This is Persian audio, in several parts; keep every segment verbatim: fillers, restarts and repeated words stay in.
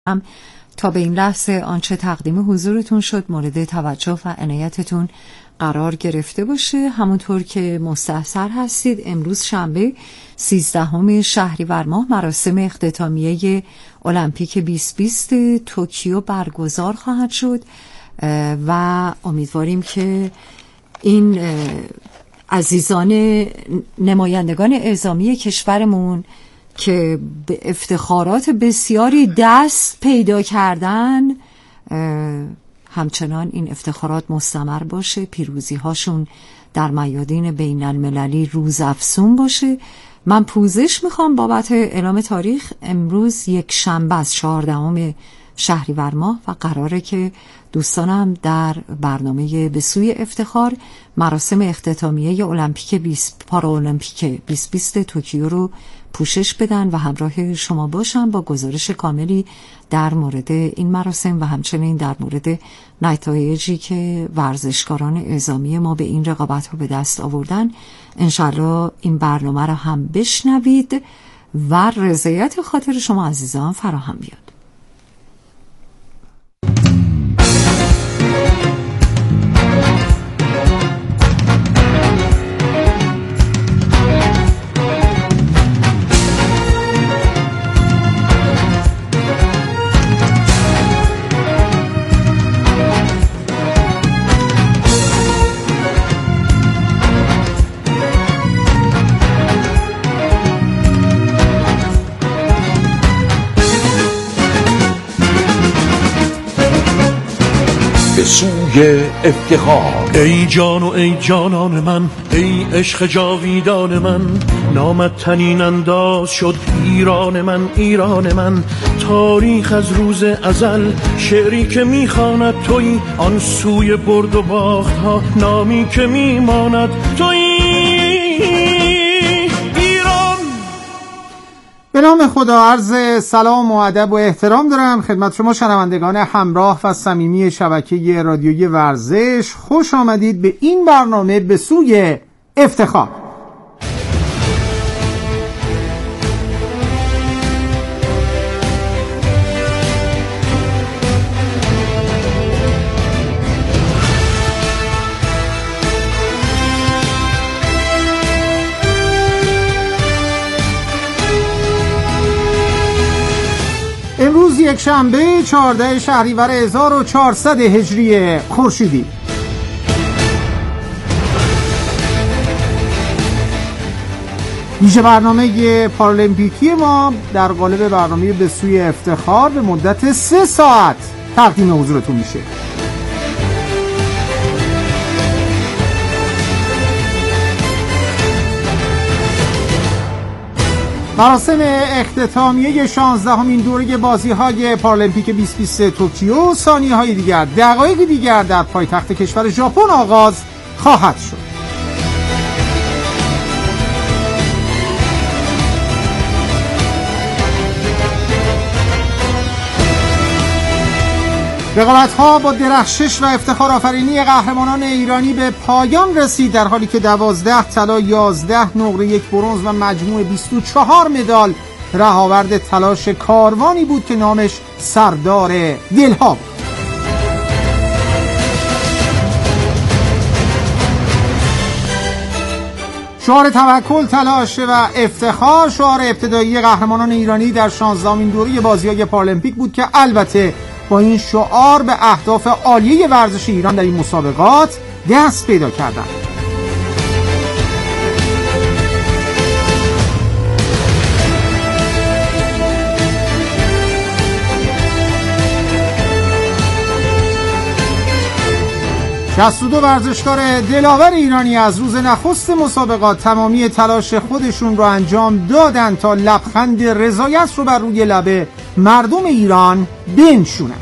هم تا به این لحظه آنچه تقدیم حضورتون شد مورد توجه و عنایتتون قرار گرفته باشه. همونطور که مستحضر هستید امروز شنبه سیزدهم شهریور ماه مراسم اختتامیه المپیک بیست بیست توکیو برگزار خواهد شد و امیدواریم که این عزیزان نمایندگان اعزامی کشورمون که به افتخارات بسیاری دست پیدا کردن همچنان این افتخارات مستمر باشه، پیروزی هاشون در میادین بین المللی روزافزون باشه. من پوزش میخوام بابت اعلام تاریخ. امروز یک شنبه از چهاردهم شهریور ماه و قراره که دوستانم در برنامه به سوی افتخار مراسم اختتامیه المپیک بیست پارالمپیک بیست بیست توکیو رو پوشش بدن و همراه شما باشم با گزارش کاملی در مورد این مراسم و همچنین در مورد نتایجی که ورزشکاران اعزامی ما به این رقابت رو به دست آوردن. انشالله این برنامه رو هم بشنوید و رضایت خاطر شما عزیزان فراهم بیاد. به سوی افتخار. ای جان و ای جانان من، ای عشق جاویدان من، نامت تنین انداز شد ایران من، ایران من. تاریخ از روز ازل شعری که میخواند تویی، آن سوی برد و باخت ها نامی که میماند تویی. به نام خدا عرض سلام و ادب و احترام دارم خدمت شما شنوندگان همراه و صمیمی شبکه رادیویی ورزش. خوش آمدید به این برنامه به سوی افتخار. امروز یک شنبه چهاردهم شهریور هزار و چهارصد هجری خورشیدی. ویژه برنامه پارالمپیکی ما در قالب برنامه به سوی افتخار به مدت سه ساعت تقدیم حضورتون میشه. مراسم اختتامیه شانزدهمین دوره بازی‌های پارالمپیک بیست بیست توکیو ثانیه‌های دیگر دقایق دیگر در پایتخت کشور ژاپن آغاز خواهد شد. رقابت‌ها با درخشش و افتخار آفرینی قهرمانان ایرانی به پایان رسید، در حالی که دوازده طلا، یازده نقره، یک برنز و مجموع بیست و چهار مدال رهاورد تلاش کاروانی بود که نامش سردار دلها بود. شعار توکل، تلاش و افتخار شعار ابتدایی قهرمانان ایرانی در شانزدهمین دوره بازی‌های پارالمپیک بود که البته با این شعار به اهداف عالیه ورزش ایران در این مسابقات دست پیدا کردند. شصت و دو ورزشکار دلاور ایرانی از روز نخست مسابقات تمامی تلاش خودشون رو انجام دادن تا لبخند رضایت رو بر روی لب مردم ایران بنشونن.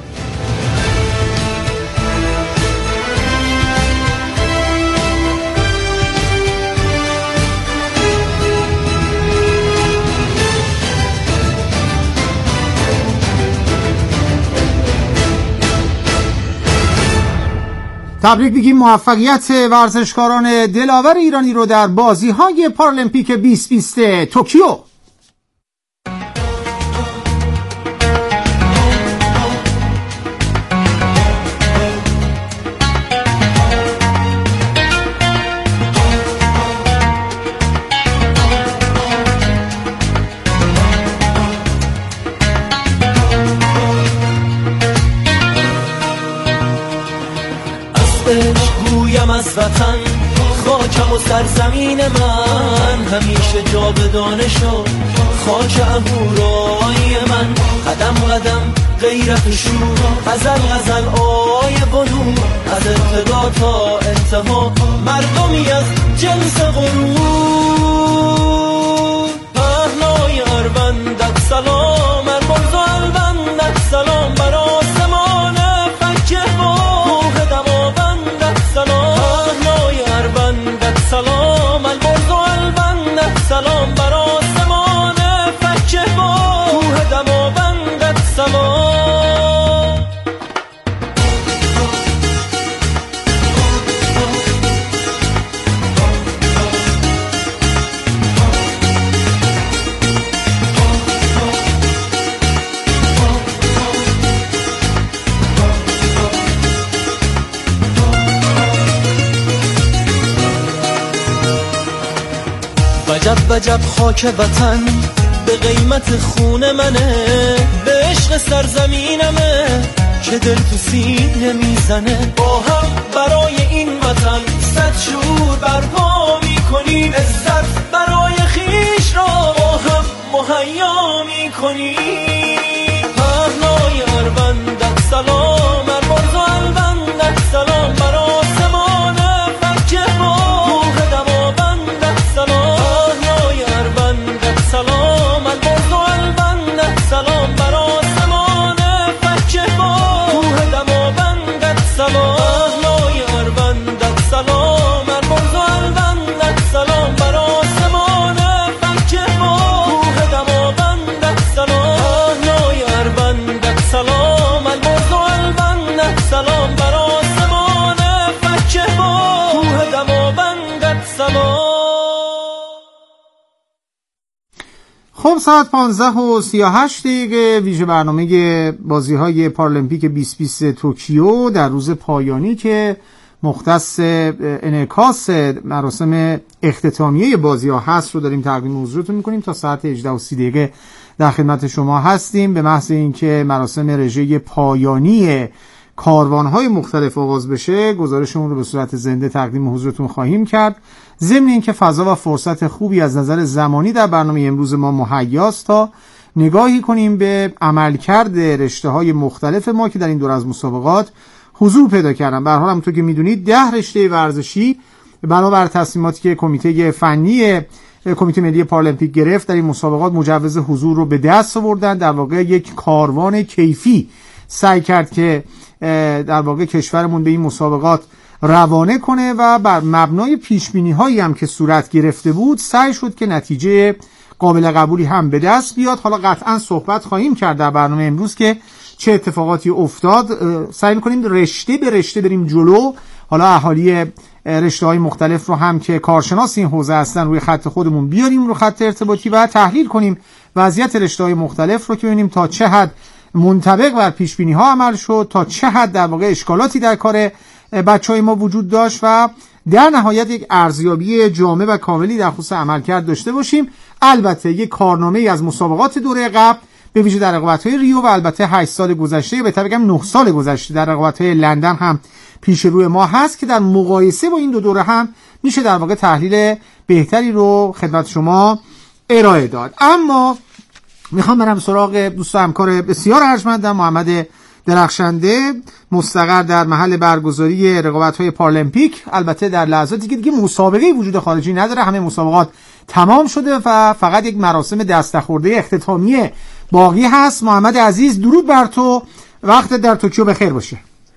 تبریک میگیم موفقیت ورزشکاران دلاور ایرانی رو در بازی‌های پارالمپیک بیست بیست توکیو. میکنم از وطن، خاکم و سرزمین من همیشه جاودانه شد. خاک اهورای من قدم قدم غیرت شور، غزل غزل آی بنور، از ابتدا تا انتها مردمی از جنس غرور. پهنای اروندت سلام، ارمرز و الوندت سلام، بر آسمان فکه و کوه دماوندت سلام. پهنای اروندت سلام، ارمرز و الوندت سلام، بر آسمان فکه و کوه دماوندت سلام. وجب وجب خاک وطن به قیمت خون منه، به عشق سرزمینمه که دل تو سینه میزنه. با هم برای این وطن صد شور برپا میکنیم، عزت برای خیش را با هم مهیا میکنیم. پهنای اروندت سلام، ارمرز و الوندت سلام، بر آسمان فکه و کوه دماوندت سلام. سلام البرز و الوندت سلام، بر آسمان فکه و کوه دماوندت سلام. پهنای اروندت سلام، البرز و الوندت سلام، بر آسمان فکه و کوه دماوندت سلام. پهنای اروندت سلام، البرز و الوندت سلام، بر آسمان فکه و کوه دماوندت سلام. خب ساعت پانزده و سی و هشت دقیقه ویژه برنامه بازی‌های پارالمپیک بیست بیست توکیو در روز پایانی که مختص انعکاس مراسم اختتامیه بازی‌ها هست رو داریم تقدیم حضورتون می‌کنیم. تا ساعت هجده و سی دقیقه در خدمت شما هستیم. به محض اینکه مراسم رژه پایانی کاروان‌های مختلف آغاز بشه گزارشمون رو به صورت زنده تقدیم حضورتون خواهیم کرد. ضمن اینکه فضا و فرصت خوبی از نظر زمانی در برنامه امروز ما مهیاست تا نگاهی کنیم به عملکرد رشته‌های مختلف ما که در این دور از مسابقات حضور پیدا کردن. به هر حال همونطور که میدونید ده رشته ورزشی بنابر تصمیماتی که کمیته فنی کمیته ملی پارالمپیک گرفت در این مسابقات مجوز حضور رو به دست آوردن. در واقع یک کاروان کیفی سعی کرد که در واقع کشورمون به این مسابقات روانه کنه و بر مبنای پیشبینی هایی هم که صورت گرفته بود سعی شد که نتیجه قابل قبولی هم به دست بیاد. حالا قطعا صحبت خواهیم کرد در برنامه امروز که چه اتفاقاتی افتاد. سعی می‌کنیم رشته به رشته بریم جلو. حالا اهالی رشته‌های مختلف رو هم که کارشناس این حوزه هستن روی خط خودمون بیاریم رو خط ارتباطی و تحلیل کنیم وضعیت رشته‌های مختلف رو که ببینیم تا چه حد منطبق بر پیشبینی‌ها عمل شد، تا چه حد در واقع اشکالاتی در کار بچهای ما وجود داشت و در نهایت یک ارزیابی جامع و کاملی در خصوص عملکرد داشته باشیم. البته یک کارنامه‌ای از مسابقات دوره قبل به ویژه در رقابت‌های ریو و البته هشت سال گذشته یا بهتر بگم نه سال گذشته در رقابت‌های لندن هم پیش روی ما هست که در مقایسه با این دو دوره هم میشه در واقع تحلیل بهتری رو خدمت شما ارائه داد. اما میخوام برم سراغ دوست و همکار بسیار ارجمندم محمد درخشنده مستقر در محل برگزاری رقابت‌های پارالمپیک. البته در لحظاتی که دیگه مسابقه وجود خارجی نداره، همه مسابقات تمام شده و فقط یک مراسم دستخورده اختتامیه باقی هست. محمد عزیز درود بر تو، وقت در توکیو بخیر باشه.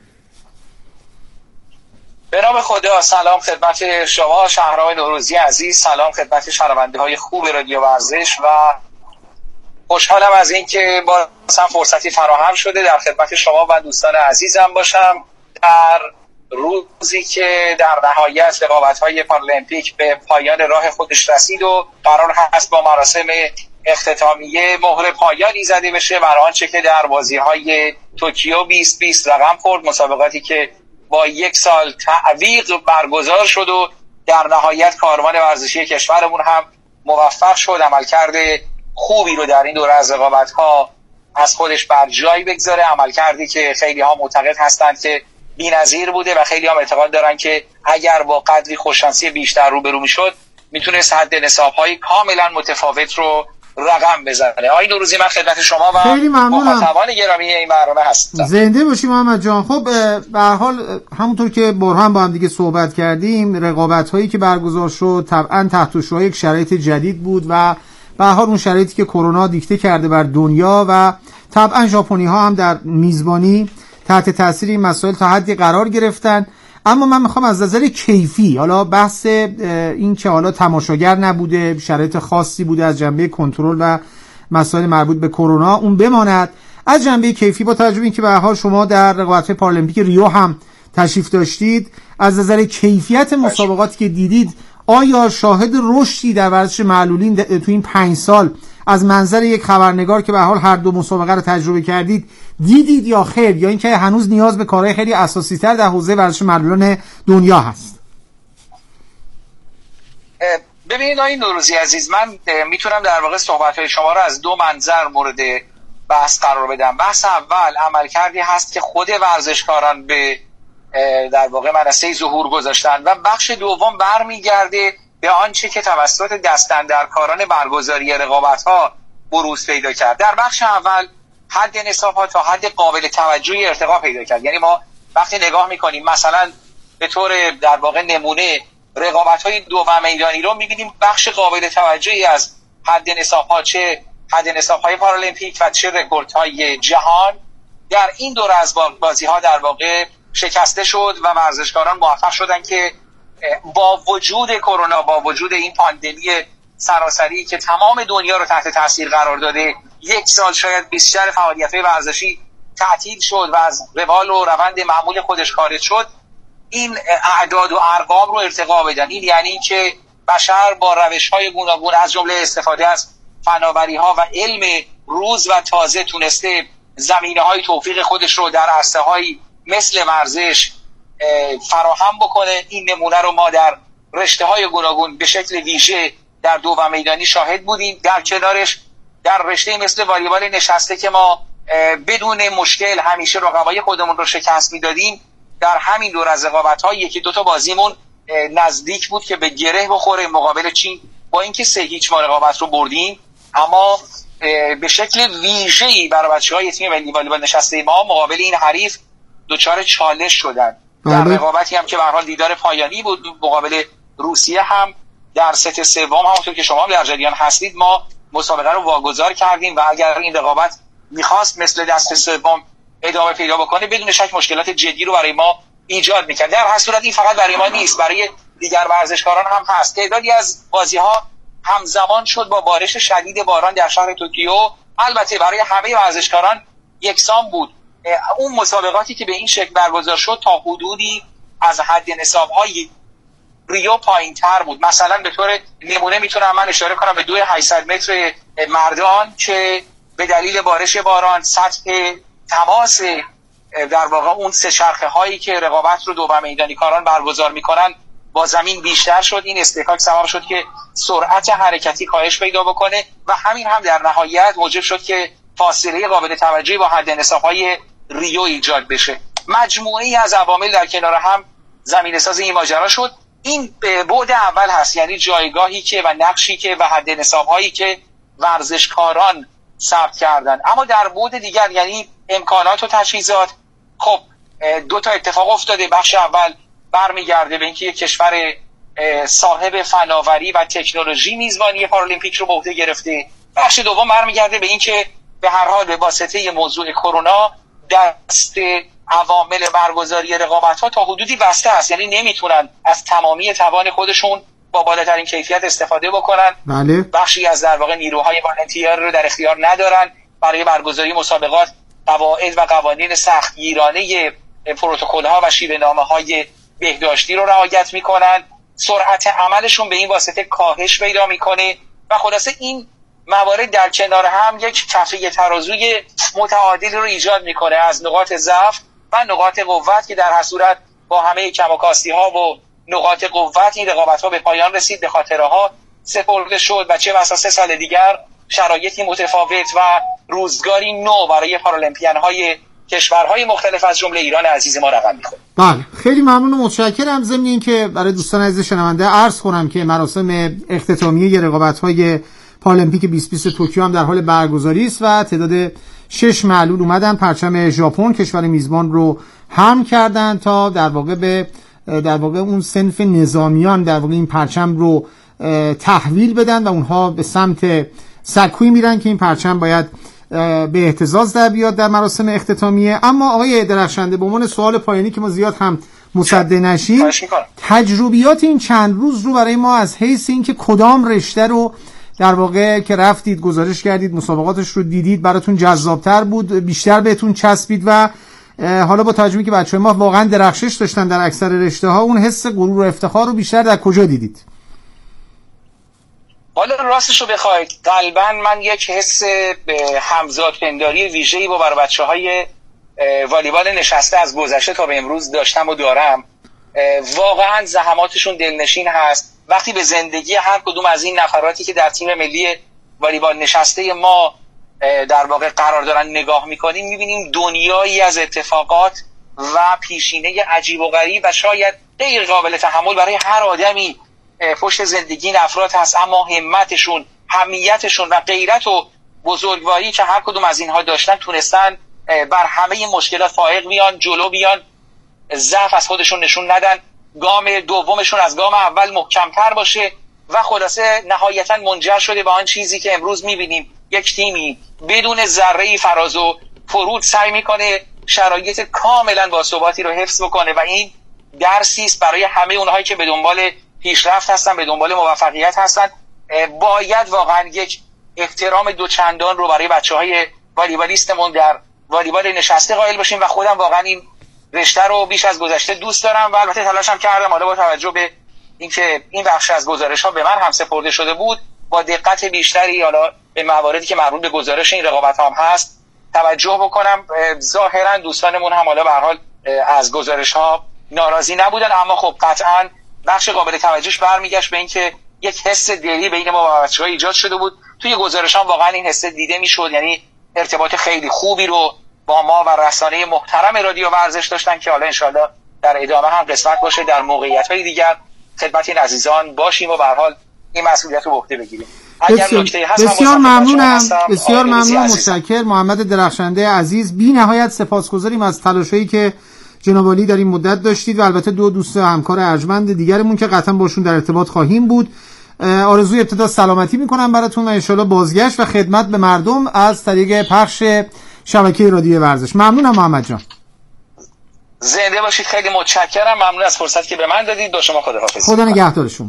به نام خدا. سلام خدمت شما شهرام نوروزی عزیز، سلام خدمت شنونده‌های خوب رادیو ورزش و خوشحالم از این که با هم فرصتی فراهم شده در خدمت شما و دوستان عزیزم باشم در روزی که در نهایت رقابت‌های پارالمپیک به پایان راه خودش رسید و قرار هست با مراسم اختتامیه مهر پایانی زده بشه بر آنچه که در بازی‌های توکیو بیست بیست رقم خورد، مسابقاتی که با یک سال تعویق برگزار شد و در نهایت کاروان ورزشی کشورمون هم موفق شد عملکرد خوبی رو در این دوره از رقابت‌ها از خودش بر جای بگذاره. عملکردی که خیلی ها معتقد هستند که بی‌نظیر بوده و خیلی هم اعتقاد دارن که اگر با قدری خوششانسی بیشتر روبرو میشد میتونست حد نصاب‌های کاملا متفاوت رو رقم بزنه. آقای نوروزی، من خدمت شما و مخاطبان گرامی این برنامه هستم. زنده باشی محمد جان. خب به هر حال همونطور که برهان با هم دیگه صحبت کردیم، رقابت‌هایی که برگزار شد طبعا تحت شعاع یک شرایط جدید بود و به هر حال اون شرایطی که کرونا دیکته کرده بر دنیا و طبعا ژاپنی‌ها هم در میزبانی تحت تاثیر این مسائل تا حدی قرار گرفتن. اما من میخوام از نظر کیفی، حالا بحث این که حالا تماشاگر نبوده، شرایط خاصی بوده از جنبه کنترل و مسائل مربوط به کرونا، اون بماند. از جنبه کیفی با توجه به اینکه به هر حال شما در رقابت‌های پارالمپیک ریو هم تشریف داشتید، از نظر کیفیت مسابقاتی که دیدید آیا شاهد رشدی در ورزش معلولین تو این پنج سال از منظر یک خبرنگار که به حال هر دو مسابقه رو تجربه کردید دیدید یا خیر، یا اینکه هنوز نیاز به کارهای خیلی اساسی تر در حوزه ورزش معلولان دنیا هست؟ ببینید آقای نوروزی عزیز، من میتونم در واقع صحبت‌های شما رو از دو منظر مورد بحث قرار بدم. بحث اول عملکردی هست که خود ورزشکاران به در واقع منصه ظهور گذاشتن و بخش دوم برمیگرده به آنچه که توسط دست‌اندرکاران برگزاری رقابت‌ها بروز پیدا کرد. در بخش اول حد نصاب‌ها تا حد قابل توجهی ارتقا پیدا کرد. یعنی ما وقتی نگاه می‌کنیم مثلا به طور در واقع نمونه رقابت‌های دو میدانی رو می‌بینیم بخش قابل توجهی از حد نصاب‌ها، چه حد نصاب‌های پارالمپیک و چه رکوردهای جهان، در این دور از بازی‌ها در واقع شکسته شد و ورزشکاران موفق شدن که با وجود کرونا، با وجود این پاندمی سراسری که تمام دنیا رو تحت تاثیر قرار داده، یک سال شاید بیشتر فعالیت‌های ورزشی تعطیل شد و از روال و روند معمول خودش خارج شد، این اعداد و ارقام رو ارتقا بدن. این یعنی این که بشر با روش‌های گوناگون از جمله استفاده از فناوری‌ها و علم روز و تازه تونسته زمینه‌های توفیق خودش رو در عرصه‌های مثل ورزش فراهم بکنه. این نمونه رو ما در رشته‌های گوناگون به شکل ویژه در دو و میدانی شاهد بودیم. در کنارش در رشته مثل والیبال نشسته که ما بدون مشکل همیشه رقبای خودمون رو شکست میدادیم، در همین دور از رقابت‌ها یکی دو تا بازیمون نزدیک بود که به گره بخوره مقابل چین، با اینکه سه هیچ ما رقابت رو بردیم، اما به شکل ویژه‌ای برای بچه‌های تیم ملی والیبال نشسته ما مقابل این حریف دچار چالش شدن. در رقابتی هم که به هر حال دیدار پایانی بود مقابل روسیه هم در ست سوم، همونطور که شما در جریان هستید، ما مسابقه رو واگذار کردیم و اگر این رقابت میخواست مثل دست سوم ادامه پیدا بکنه بدون شک مشکلات جدی رو برای ما ایجاد میکرد. در هر صورت این فقط برای ما نیست، برای دیگر ورزشکاران هم هست. تعدادی از بازی‌ها همزمان شد با بارش شدید باران در شهر توکیو. البته برای همه ورزشکاران یکسان بود. اون مسابقاتی که به این شکل برگزار شد تا حدودی از حد نصاب‌های ریو پایین‌تر بود. مثلا به طور نمونه میتونم من اشاره کنم به دو هشتصد متر مردان که به دلیل بارش باران سطح تماس در واقع اون سه چرخه هایی که رقابت رو دو و میدانی کاران برگزار میکنن با زمین بیشتر شد. این استحکاک سبب شد که سرعت حرکتی کاهش پیدا بکنه و همین هم در نهایت موجب شد که فاصله قابل توجهی با حد نصاب‌های ریو ایجاد بشه. مجموعه‌ای از عوامل در کنار هم زمینه‌ساز این ماجرا شد. این بعد اول هست، یعنی جایگاهی که و نقشی که و حد نصاب‌هایی که ورزشکاران ثبت کردن. اما در بعد دیگر یعنی امکانات و تجهیزات، خب دو تا اتفاق افتاده. بخش اول برمیگرده به اینکه یک کشور صاحب فناوری و تکنولوژی میزبانی پارالمپیک رو به عهده گرفته. بخش دوم برمیگرده به اینکه به هر حال به واسطه موضوع کرونا دست عوامل برگزاری رقابت‌ها تا حدودی بسته است، یعنی نمیتونن از تمامی توان خودشون با بالاترین کیفیت استفاده بکنن. بله. بخشی از در واقع نیروهای والنتیر رو در اختیار ندارن. برای برگزاری مسابقات قواعد و قوانین سختگیرانه پروتکل‌ها و شیوه‌نامه‌های بهداشتی رو رعایت میکنن. سرعت عملشون به این واسطه کاهش پیدا میکنه و خلاصه این موارد در کنار هم یک کفه ترازوی متعادل رو ایجاد میکنه از نقاط ضعف و نقاط قوت که در هر صورت با همه کم و کاستی ها و نقاط قوت این رقابت ها به پایان رسید، به خاطره ها سپرده شد و چه بسا سه سال دیگر شرایطی متفاوت و روزگاری نو برای پارالمپیان های کشورهای مختلف از جمله ایران عزیز ما رقم می‌خوره. بله خیلی ممنون و متشکرم. ضمن اینکه برای دوستان عزیز شنونده عرض کنم که مراسم اختتامیه رقابت‌های پارالمپیک بیست بیست توکیو هم در حال برگزاری است و تعداد شش معلول اومدن پرچم ژاپن کشور میزبان رو حمل کردن تا در واقع به در واقع اون صنف نظامیان در واقع این پرچم رو تحویل بدن و اونها به سمت سکوی میرن که این پرچم باید به اهتزاز در بیاد در مراسم اختتامیه. اما آقای درخشنده به عنوان سوال پایانی که ما زیاد هم مصدق نشیم، تجربیات این چند روز رو برای ما از حیث اینکه کدام رشته رو در واقع که رفتید گزارش کردید مسابقاتش رو دیدید براتون جذابتر بود، بیشتر بهتون چسبید و حالا با توجه که بچه‌های ما واقعا درخشش داشتن در اکثر رشته‌ها، اون حس غرور و افتخار رو بیشتر در کجا دیدید؟ حالا راستش رو بخواید قلباً من یک حس همزاد پنداری ویژه‌ای با برای بچه‌های والیبال نشسته از گذشته تا به امروز داشتم و دارم. واقعاً زحماتشون دلنشین هست. وقتی به زندگی هر کدوم از این نفراتی که در تیم ملی والیبال نشسته ما در واقع قرار دارن نگاه میکنیم، میبینیم دنیایی از اتفاقات و پیشینه عجیب و غریب و شاید غیر قابل تحمل برای هر آدمی پشت زندگی این افراد هست، اما همتشون، همیتشون و غیرت و بزرگواری که هر کدوم از اینها داشتن تونستن بر همه این مشکلات فائق بیان، جلو بیان، ضعف از خودشون نشون ندن، گام دومشون از گام اول محکمتر باشه و خلاصه نهایتا منجر شده به آن چیزی که امروز میبینیم. یک تیمی بدون ذره‌ای فراز و فرود سعی میکنه شرایط کاملا باثباتی رو حفظ بکنه و این درسی است برای همه اونهایی که به دنبال پیشرفت هستن، به دنبال موفقیت هستن. باید واقعا یک احترام دوچندان رو برای بچه‌های والیبالیستمون در والیبال نشسته قائل باشیم و خودم واقعا این رشته رو بیش از گذشته دوست دارم و البته تلاشم کردم حالا با توجه به اینکه این بخش از گزارش‌ها به من هم سپرده شده بود با دقت بیشتری حالا به مواردی که مربوط به گزارش این رقابت‌ها هم هست توجه بکنم. ظاهرا دوستانمون هم حالا به هر حال از گزارش‌ها ناراضی نبودن، اما خب قطعاً بخش قابل توجهش برمیگشت به اینکه یک حس دلی بین ما و بچه‌ها ایجاد شده بود. توی گزارش‌ها واقعا این حس دیده می‌شد، یعنی ارتباط خیلی خوبی رو با ما و رسانه محترم رادیو ورزش داشتن که حالا انشالله در ادامه هم قسمت باشه در موقعیت‌های دیگر خدمت این عزیزان باشیم و به هر حال این مسئولیت رو به عهده بگیریم. بسیار, بسیار ممنونم بسیار ممنونم متشکرم محمد درخشنده عزیز. بی نهایت سپاسگزاریم از تلاشایی که جناب عالی در این مدت داشتید و البته دو دوست همکار ارجمند دیگرمون که قطعا باشون در ارتباط خواهیم بود. آرزوی ابتدا سلامتی میکنم براتون و انشالله بازگشت و خدمت به مردم از طریق پخش شبکه رادیو ورزش. ممنونم محمد جان. زنده باشید، خیلی متشکرم، ممنون از فرصتی که به من دادید. با شما خداحافظ. خدا نگهدار شما.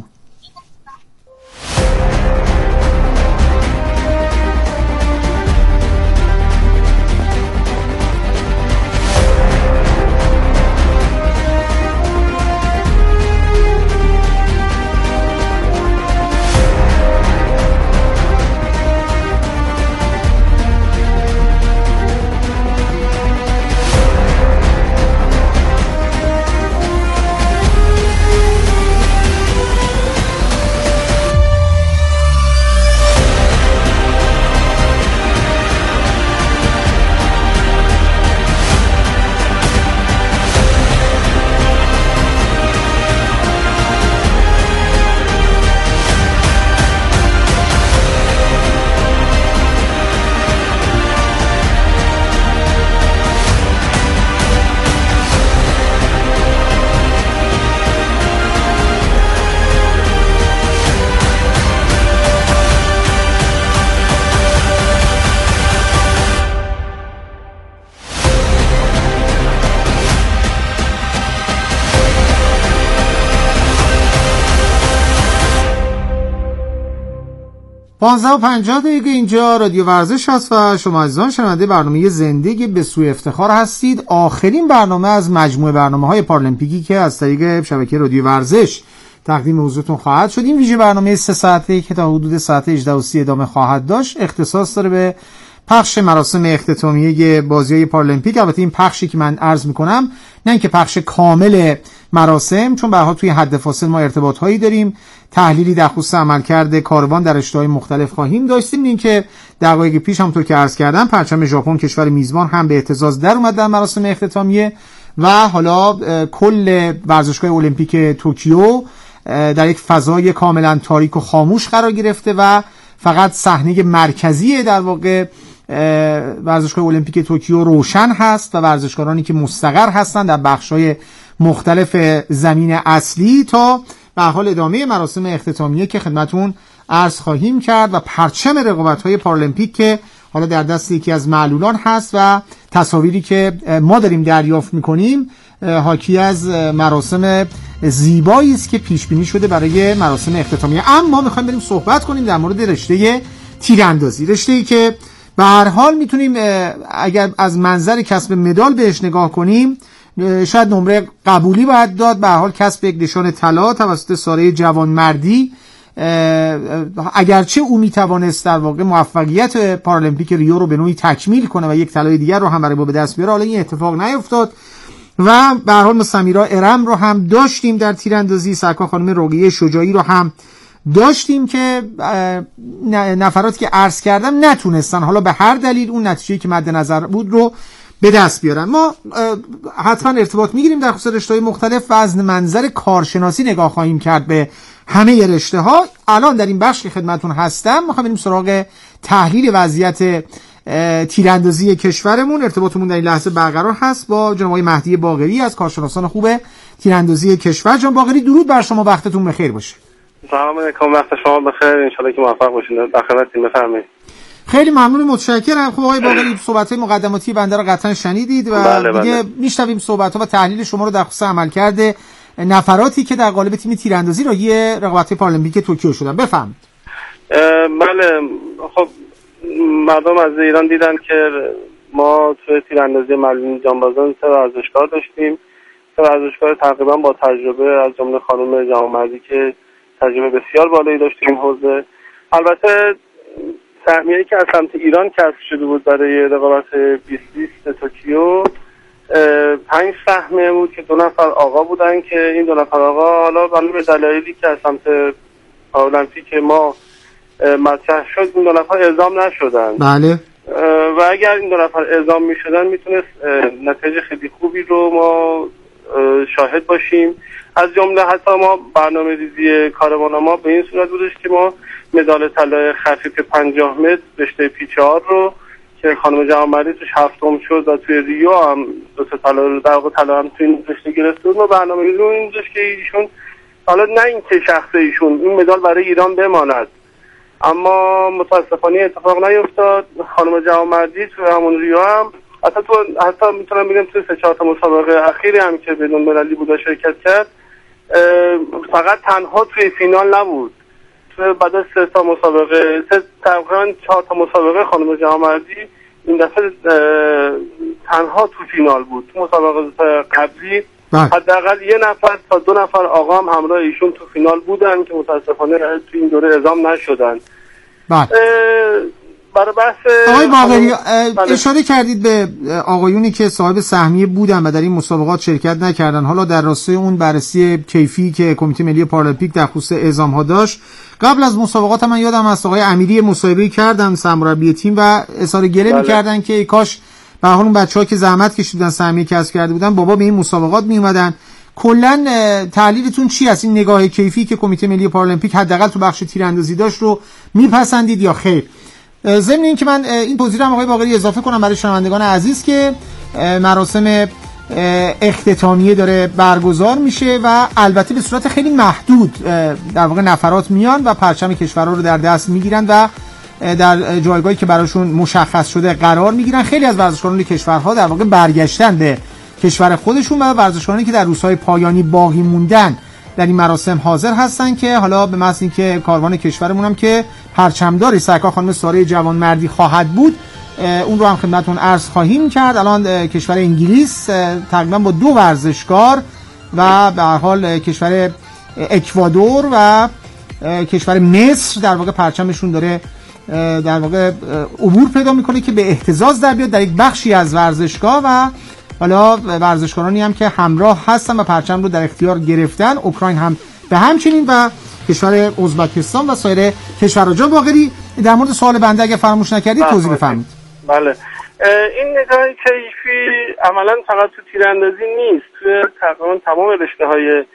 پانزده و پنجاه دقیقه اینجا رادیو ورزش هست و شما عزیزان شنونده برنامه زندگی به سوی افتخار هستید. آخرین برنامه از مجموعه برنامه‌های پارالمپیکی که از طریق شبکه رادیو ورزش تقدیم حضورتون خواهد شد. این ویژه برنامه سه ساعته که تا حدود ساعت هجده و سی ادامه خواهد داشت اختصاص داره به پخش مراسم اختتامیه بازی‌های پارالمپیک. البته این پخشی که من عرض میکنم نه اینکه پخش کامل مراسم، چون به هر حال توی حد فاصل ما ارتباط‌هایی داریم، تحلیلی در خصوص عملکرد کاروان در رشته‌های مختلف خواهیم داشتیم. این که دقایق پیش همونطور که عرض کردم پرچم ژاپن کشور میزبان هم به اهتزاز در اومد در مراسم اختتامیه و حالا کل ورزشگاه المپیک توکیو در یک فضای کاملا تاریک و خاموش قرار گرفته و فقط صحنه مرکزی در واقع ورزشگاه المپیک توکیو روشن هست و ورزشکارانی که مستقر هستند در بخش‌های مختلف زمین اصلی تا به حال ادامه مراسم اختتامیه که خدمتون عرض خواهیم کرد و پرچم رقابت‌های پارالمپیک که حالا در دست یکی از معلولان هست و تصاویری که ما داریم دریافت می‌کنیم حاکی از مراسم زیبایی است که پیش بینی شده برای مراسم اختتامیه. اما می‌خوایم بریم صحبت کنیم در مورد رشته تیراندازی، رشته‌ای که به هر حال میتونیم اگر از منظر کسب مدال بهش نگاه کنیم شاید نمره قبولی باید داد. به هر حال کسب یک نشان طلا توسط ساره جوانمردی، اگرچه او میتوانست در واقع موفقیت پارالمپیک ریو رو به نوعی تکمیل کنه و یک طلای دیگر رو هم برای ما به دست بیاره، حالا این اتفاق نیفتاد و به هر حال ما سمیرا ارم رو هم داشتیم در تیراندازی، سرکار خانم رقیه شجاعی رو هم داشتیم که نفراتی که عرض کردم نتونستن حالا به هر دلیل اون نتیجه‌ای که مد نظر بود رو به دست بیارن. ما حتما ارتباط میگیریم در خصوص رشته‌های مختلف و از منظر کارشناسی نگاه خواهیم کرد به همه رشته‌ها. الان در این بخش که خدمتون هستم می‌خوام بریم سراغ تحلیل وضعیت تیراندازی کشورمون. ارتباطمون در این لحظه برقرار هست با جناب آقای مهدی باقری از کارشناسان خوب تیراندازی کشور. جناب باقری درود بر شما، وقتتون بخیر باشه. سلام علیکم، وقت شما بخیر، ان شاءالله که موفق باشید. در خدمتتون، بفرمایید. خیلی ممنون، متشکرم. خب آقای باقری صحبت‌های مقدماتی بنده رو قطعا شنیدید و بله دیگه بله. میشنویم صحبت‌ها و تحلیل شما رو در خصوص عملکرد نفراتی که در قالب تیم تیراندازی راهی رقابت‌های پارالمپیک توکیو شدن. بفرمایید. بله، خب مردم از ایران دیدن که ما توی تیراندازی معلولین جانبازان سه ورزشکار داشتیم، سه ورزشکار تقریبا با تجربه، از جمله خانم جوانمردی که تجربه بسیار بالایی داشت این حوزه. البته سهمیه‌ای که از سمت ایران کسب شده بود برای رقابت بیست بیست توکیو پنج سهمیه بود که دو نفر آقا بودن که این دو نفر آقا حالا به دلایلی که از سمت المپیک ما مطرح شد این دو نفر اعزام نشدن. بله. و اگر این دو نفر اعزام میشدن میتونست نتیجه خیلی خوبی رو ما شاهد باشیم. از جمله حتی ما برنامه ریزی کاروان ما به این صورت بودش که ما مدال طلای خفیف پنجاه متر رشته پیچار رو که خانم جوانمردی توش هفتم شد و توی ریو هم دو تا طلا رو در واقع طلا هم توی این رشته گرفت بود، ما برنامه ریزی رو این بودش که ایشون حالا نه این که شخص ایشون این مدال برای ایران بماند، اما متاسفانه اتفاق نیفتاد. خانم جوانمردی توی همون ریو هم حتی تو حتی میتونم بگم توی سه چهار تا مسابقه اخیری هم که بدون مللی بود شرکت کرد فقط تنها توی فینال نبود. توی بعد از سه تا مسابقه سه تقریبا چهار تا مسابقه خانم جوانمردی این دفعه تنها تو فینال بود. تو مسابقه قبلی حداقل یه نفر تا دو نفر آقا هم همراه ایشون تو فینال بودن که متاسفانه تو این دوره اعزام نشدن. بله. برای بحث آقای باقری اشاره کردید به آقایونی که صاحب سهمیه بودن و در این مسابقات شرکت نکردن. حالا در راستای اون بررسی کیفی که کمیته ملی پارالمپیک در خصوص اعزام ها داشت، قبل از مسابقات من یادم از آقای امیری مصاحبه کردن سرمربی تیم و اظهار گله بله. می‌کردن که ای کاش به هر حال اون بچه‌ها که زحمت کشیدن سهمیه کسب کرده بودن بابا به این مسابقات میومدن. کلا تحلیلتون چی است؟ این نگاه کیفی که کمیته ملی پارالمپیک حداقل تو بخش تیراندازی داشت رو میپسندید یا خیر؟ ضمن این که من این توضیح رو آقای باقری اضافه کنم برای شنوندگان عزیز که مراسم اختتامیه داره برگزار میشه و البته به صورت خیلی محدود در واقع نفرات میان و پرچم کشورها رو در دست میگیرن و در جایگاهی که براشون مشخص شده قرار میگیرن. خیلی از ورزشکاران کشورها در واقع برگشتن به کشور خودشون و ورزشکارانی که در روزهای پایانی باقی موندن در این مراسم حاضر هستن که حالا به محض اینکه کاروان کشورمون هم که پرچمدار سرکار خانم ساره جوانمردی خواهد بود اون رو هم خدمتتون عرض خواهیم کرد. الان کشور انگلیس تقریبا با دو ورزشکار و به هر حال کشور اکوادور و کشور مصر در واقع پرچمشون داره در واقع عبور پیدا میکنه که به اهتزاز در بیاد در یک بخشی از ورزشگاه و حالا ورزشکارانی هم که همراه هستن و پرچم رو در اختیار گرفتن. اوکراین هم به همچنین و کشور ازبکستان و سایر کشورها. جان باقری در مورد سوال بنده اگه فراموش نکردید توضیح بفرمایید. بله، این نگاه کیفی عملا فقط تو تیراندازی نیست، توی تقریبا تمام رشته‌های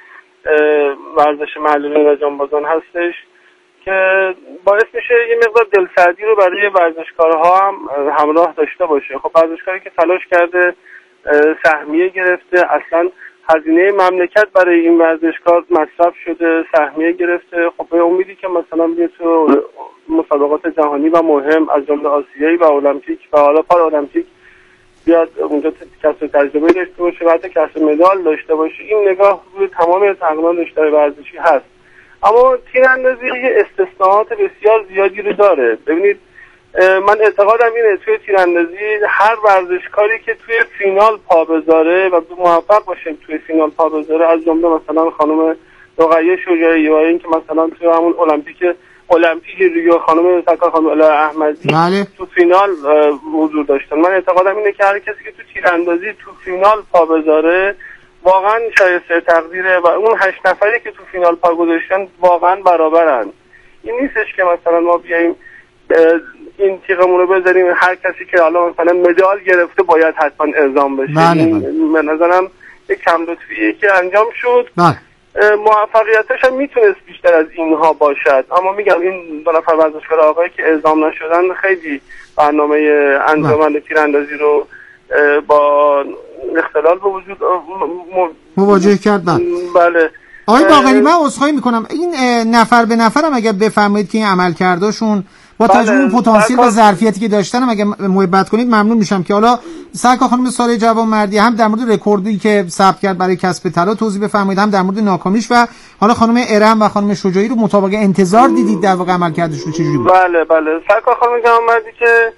ورزش محلی و جانبازان هستش که باعث میشه یه مقدار دلسردی رو برای ورزشکارها هم همراه داشته باشه. خب ورزشکاری که تلاش کرده، سهمیه گرفته، اصلا هزینه مملکت برای این ورزشکار مصرف شده، سهمیه گرفته، خب به امیدی که مثلا بیاد تو مسابقات جهانی و مهم از جمله آسیایی و المپیک و حالا پارالمپیک بیاد اونجا کسب تجربه داشته باشه و حتی کسب مدال داشته باشه. این نگاه روی تمام تقریبا رشته‌های ورزشی هست. اما تیراندازی یه استثناءات بسیار زیادی رو داره. ببینید من اعتقادم اینه توی تیراندازی هر ورزشکاری که توی فینال پا بذاره و موفق باشه توی فینال پا بذاره، از جمله مثلا خانم رقیه شجاعی و این که مثلا توی همون المپیک المپیک ریو خانم سرکار خانم الهه احمدی بله. تو فینال حضور داشتن. من اعتقادم اینه که هر کسی که تو تیراندازی تو فینال پا بذاره واقعا شایسته تقدیره و اون هشت نفری که تو فینال پا گذاشتن واقعا برابرن. این نیستش که مثلا ما بیایم این تیغمون رو بذاریم هر کسی که حالا مثلا مدال گرفته باید حتما اعزام بشه. بله این بله. به نظرم یک کم لطفیه که انجام شد. بله. موفقیتش هم میتونست بیشتر از اینها باشد، اما میگم این دو نفر ورزشکار آقایی که اعزام نشدن خیلی برنامه انجمن تیراندازی رو با اختلال به وجود مواجه کرد. بله. آقای باقری من عذرخواهی میکنم، این نفر به نفرم اگر بفرمایید که این عملکردشون با توجه به پتانسیل و ظرفیتی که داشتن اگه محبت کنید ممنون میشم که حالا سرکار خانم ساره جوانمردی هم در مورد رکوردی که ثبت کرد برای کسب طلا توضیح بفرمایید، هم در مورد ناکامیش و حالا خانم ارم و خانم شجاعی رو مطابق انتظار دیدید در واقع عملکردشون چجوری بود؟ بله بله، سرکار خانم جوانمردی که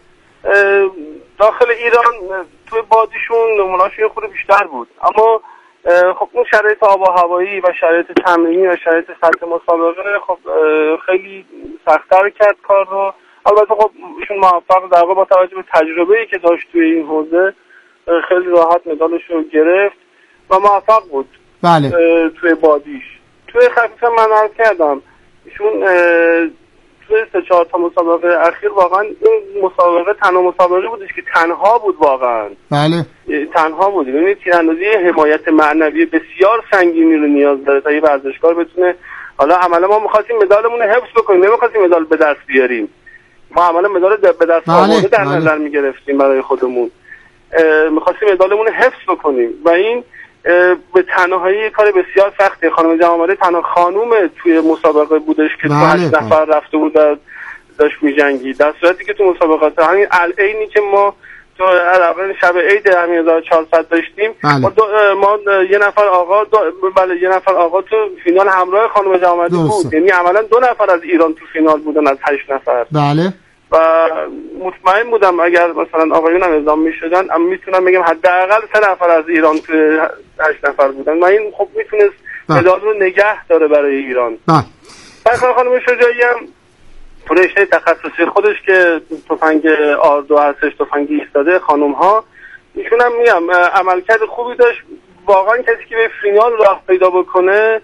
داخل ایران توی بادیشون نمونه‌هاشون خود بیشتر بود، اما خب اون شرایط آب و هوایی و شرایط تمرینی و شرایط سطح مسابقه خب خیلی سخت‌تر کرد کار رو. البته خب ایشون موفق در واقع با توجه به تجربه‌ای که داشت توی این حوزه خیلی راحت مدالش رو گرفت و موفق بود. بله. توی بادیش. توی خفیف من عرض کردم ایشون توی سه چهار تا مسابقه اخیر واقعا این مسابقه تنها مسابقه بودش که تنها بود واقعا. بله. تنها بود. یعنی تیراندازی حمایت معنوی بسیار سنگینی رو نیاز داره تا یه ورزشکار بتونه، حالا عملا ما می‌خواستیم مدالمون رو حفظ بکنیم، نمی‌خواستیم مدال به دست بیاریم. ما عملا مدال به دست آورده در بله. نظر می‌گرفتیم برای خودمون. می‌خواستیم مدالمون رو حفظ بکنیم و این به تنهایی کار بسیار سخته. خانم جوانمردی تنها خانوم توی مسابقه بودش که تو هشت نفر رفته بود داشت می‌جنگید، در صورتی که تو مسابقات همین العینی که ما تو علاوه شب عید هزار و چهارصد داشتیم بله. ما, دو ما یه نفر آقا دو بله یه نفر آقا تو فینال همراه خانم جوانمردی بود، یعنی عملا دو نفر از ایران تو فینال بودن از هشت نفر. بله. و مطمئن بودم اگر مثلا آقایون هم اعزام می‌شدن ام میتونم بگم حداقل سه نفر از ایران تو هشت نفر بودن و این خب میتونست مدال رو نگه داره برای ایران. بله. سرکار خانم شجاعی هم تو رشته تخصصی خودش که تفنگ آر دو هستش، تفنگ ایستاده خانم ها، ایشون هم میگم عملکرد خوبی داشت. واقعا کسی که به فینال راه پیدا بکنه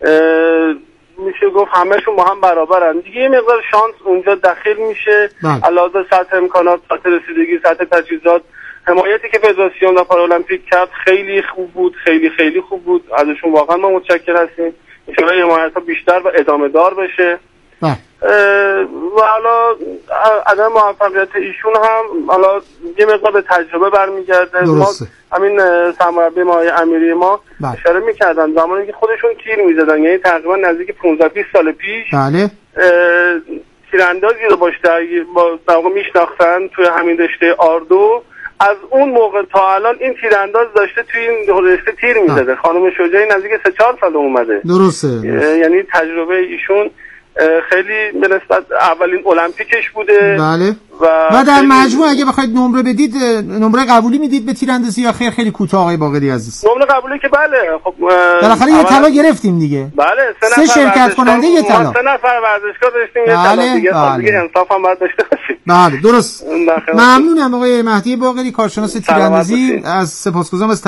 میشه گفت همه‌شون با هم برابرن دیگه. یه مقدار شانس اونجا دخیل میشه، علاوه سطح امکانات، سطح رسیدگی، سطح تجهیزات، حمایتی که فدراسیون و پارالمپیک کرد خیلی خوب بود، خیلی خیلی خوب بود. ازشون واقعا ما متشکر هستیم. ان شاءالله حمایت‌ها بیشتر و ادامه دار بشه. بله. و حالا عدم موفقیت ایشون هم حالا یه مقدار به تجربه برمیگرده. ما همین سرمربی ما امیری ما بله. اشاره میکردن زمانی که خودشون تیر میزدن، یعنی تقریبا نزدیک پانزده بیست سال پیش بله. تیراندازی رو باش با در واقع میشناختن توی همین رشته آردو. از اون موقع تا الان این تیرانداز داشته توی این رشته تیر میزده. خانم شجاعی نزدیک سه چهار سال اومده. درسته. یعنی تجربه ایشون خیلی به نسبت اولین المپیکش بوده. بله. و, و در مجموع اگه بخواید نمره بدید، نمره قبولی میدید به تیراندازی یا خیر خیلی کوتاه آقای باقری عزیز؟ نمره قبولی که بله. خب بالاخره یه طلا گرفتیم دیگه. بله، سه, سه شرکت کننده یه طلا. سه نفر ورزشکار داشتیم یه بله. طلا دیگه. بله. دیگه انصاف هم باید داشته باشیم. بله درست. ممنونم آقای مهدی باقری، کارشناس تیراندازی. از سپاسگزارم از